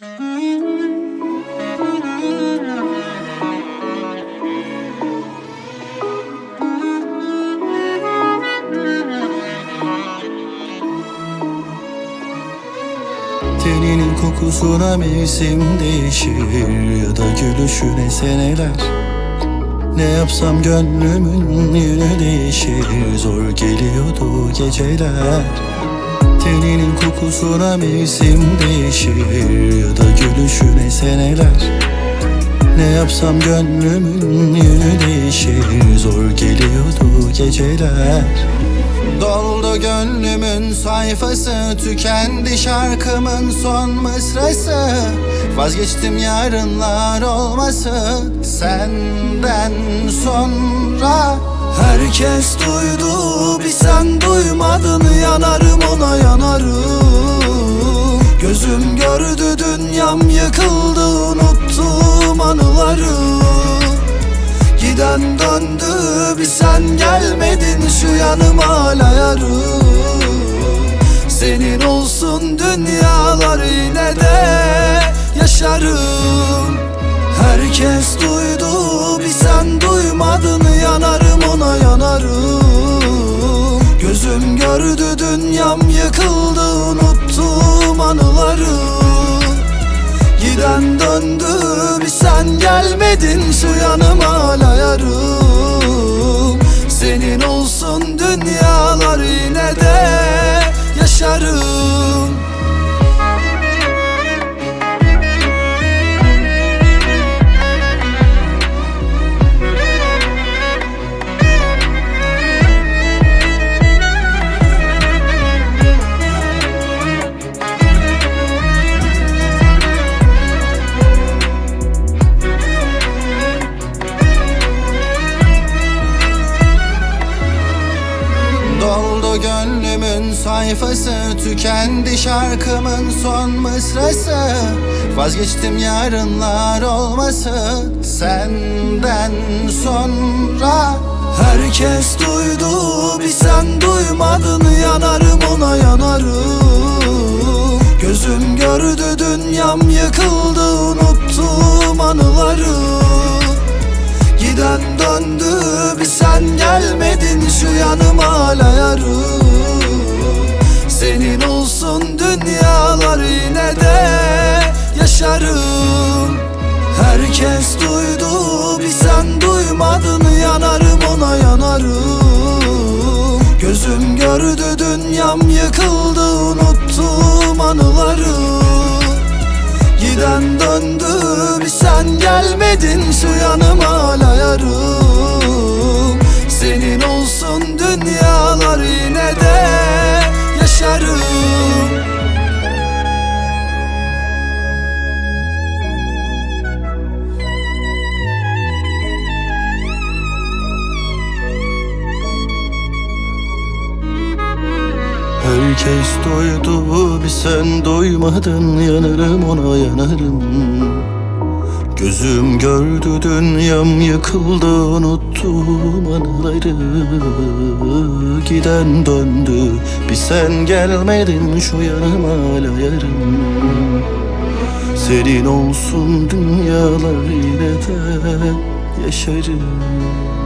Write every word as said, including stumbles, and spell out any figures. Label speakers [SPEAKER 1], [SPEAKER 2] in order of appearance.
[SPEAKER 1] Teninin kokusuna mevsim değişir, ya da gülüşüne seneler. Ne yapsam gönlümün yönü değişir, zor geliyordu geceler. Teninin kokusuna mevsim değişir, ya da gülüşüne seneler. Ne yapsam gönlümün yönü değişir, zor geliyordu geceler. Doldu gönlümün sayfası, tükendi şarkımın son mısrası. Vazgeçtim yarınlar olması senden sonra.
[SPEAKER 2] Herkes duydu, bir sen duymadın. Yanarım ona yanarım. Gözüm gördü, dünyam yıkıldı. Unuttum anıları. Giden döndü, bir sen gelmedin. Şu yanım hala yarım. Senin olsun dünyalar, yine de yaşarım. Herkes duydu, bir sen duymadın. Yanarım ona yanarım. Gözüm gördü, dünyam yıkıldı. Unuttum anıları. Giden döndü, bir sen gelmedin. Şu yanım hala yarım. Senin olsun dünyalar, yine de yaşarım.
[SPEAKER 1] Doldu gönlümün sayfası, tükendi şarkımın son mısrası. Vazgeçtim yarınlar olması senden sonra.
[SPEAKER 2] Herkes duydu, bir sen duymadın. Yanarım ona yanarım. Gözüm gördü, dünyam yıkıldı. Unuttum anıları. Giden döndü, bir sen gelmedin. Şu yanım hala yarım. Senin olsun dünyalar, yine de yaşarım. Herkes duydu, bir sen duymadın. Yanarım ona yanarım. Gözüm gördü, dünyam yıkıldı. Unuttum anıları. Giden döndü, bir sen gelmedin. Şu yanım hala yarım. Senin olsun dünyalar, yine de yaşarım.
[SPEAKER 1] Herkes duydu, bir sen duymadın. Yanarım ona yanarım. Gözüm gördü, dünyam yıkıldı. Unuttum anıları. Giden döndü, bir sen gelmedin. Şu yanım hala yarım. Senin olsun dünyalar, yine de yaşarım.